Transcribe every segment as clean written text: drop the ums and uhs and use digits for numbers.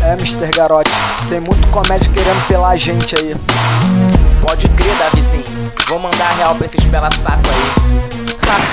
É, Mr. Garote, tem muito comédia querendo pelar a gente aí. Pode crer, Davizinho, vou mandar real pra esses pela saco aí.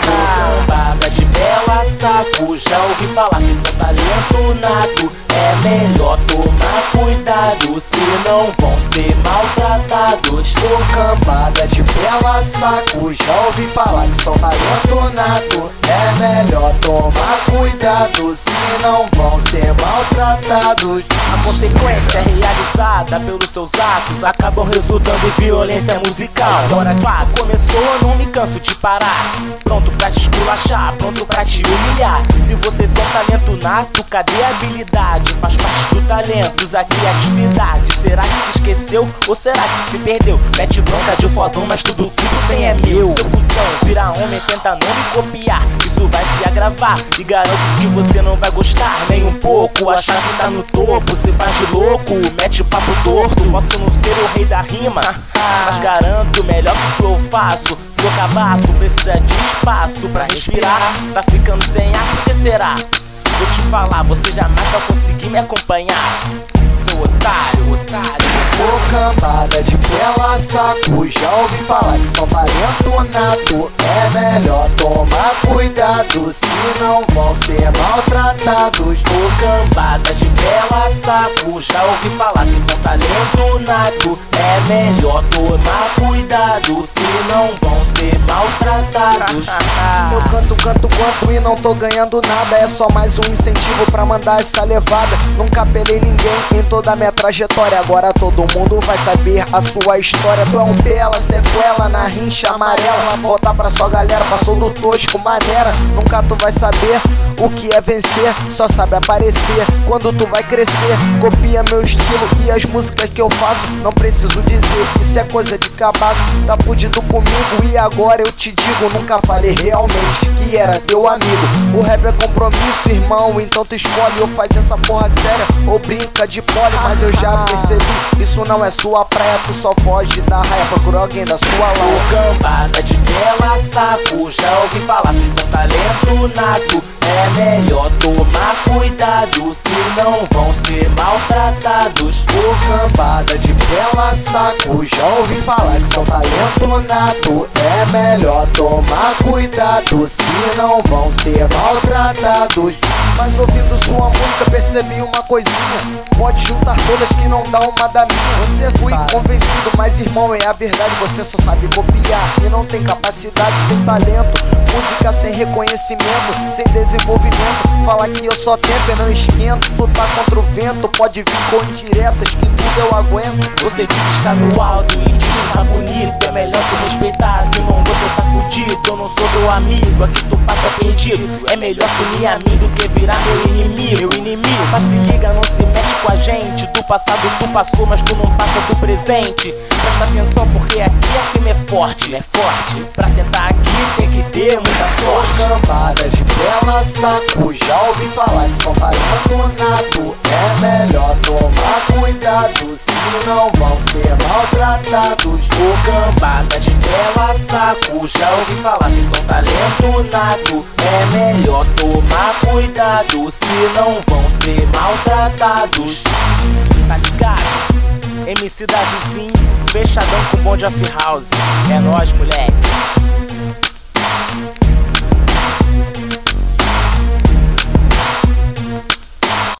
Cambada de bela saco, já ouvi falar que seu talento nato. É melhor tomar cuidado, senão vão ser maltratados. Ô cambada de bela saco, já ouvi falar que são talento nato. É melhor tomar cuidado, senão vão ser maltratados. A consequência realizada pelos seus atos acabam resultando em violência musical. Agora pá, começou, eu não me canso de parar. Pronto pra te esculachar, pronto pra te humilhar. Se você é um talento nato, cadê a habilidade? Faz parte do talento, usa a criatividade. Será que se esqueceu ou será que se perdeu? Mete bronca de fodão, mas tudo bem é meu. Seu cuzão, vira homem, tenta não me copiar. Isso vai se agravar e garanto que você não vai gostar nem um pouco. Achar que tá no topo, se faz de louco, mete papo torto. Posso não ser o rei da rima, mas garanto melhor que eu faço. Seu cabaço precisa de espaço pra respirar. Tá ficando sem ar, por que será? Vou te falar, você jamais vai conseguir me acompanhar. Seu otário, otário. Ô cambada de bela saco, já ouvi falar que são talento nato. É melhor tomar cuidado, senão vão ser maltratados. Ô cambada de bela saco, já ouvi falar que são talento nato. É melhor tomar cuidado, senão vão ser maltratados. Eu canto e não tô ganhando nada. É só mais um incentivo pra mandar essa levada. Nunca pelei ninguém em toda a minha trajetória. Agora todo mundo vai saber a sua história. Tu é um bela sequela na rincha amarela. Voltar pra sua galera, passou do tosco maneira. Nunca tu vai saber o que é vencer, só sabe aparecer quando tu vai crescer. Copia meu estilo e as músicas que eu faço. Não preciso dizer, isso é coisa de cabaço. Tá fudido comigo e agora eu te digo, nunca falei realmente que era teu amigo. O rap é compromisso, irmão, então tu escolhe ou faz essa porra séria ou brinca de pole. Mas eu já percebi, isso não é sua praia. Tu só foge da raia, procura alguém da sua laia. Ô cambada de bela saco, já ouvi falar que seu talento nato. É melhor tomar cuidado, senão vão ser maltratados. Ô cambada de bela saco, já ouvi falar que são talento nato. É melhor tomar cuidado, senão vão ser maltratados. Mas ouvindo sua música percebi uma coisinha: pode juntar todas que não dá uma da minha. Você fui convencido, mas irmão, é a verdade. Você só sabe copiar e não tem capacidade, sem talento. Música sem reconhecimento, sem desenvolvimento. Fala que eu só tento e não esquento. Tu tá contra o vento, pode vir com indiretas que tudo eu aguento. Você diz estar no alto e diz que tá bonito. É melhor tu respeitar, senão você tá fudido. Eu não sou teu amigo, aqui tu passa perdido. É melhor ser minha amigo do que virar meu inimigo. Mas se liga, não se mete com a gente. Do passado tu passou, mas tu não passa do presente. Presta atenção porque aqui a firma é forte, é forte. Pra tentar aqui tem que ter muita sorte. Cambada de bela saco, já ouvi falar que são talento nato. É melhor tomar cuidado, senão vão ser maltratados. Ô cambada de bela saco, já ouvi falar que são talento nato. É melhor tomar cuidado, senão vão ser maltratados. Tá ligado? MC Davizinho, fechadão com Bonde of House. É nóis, moleque.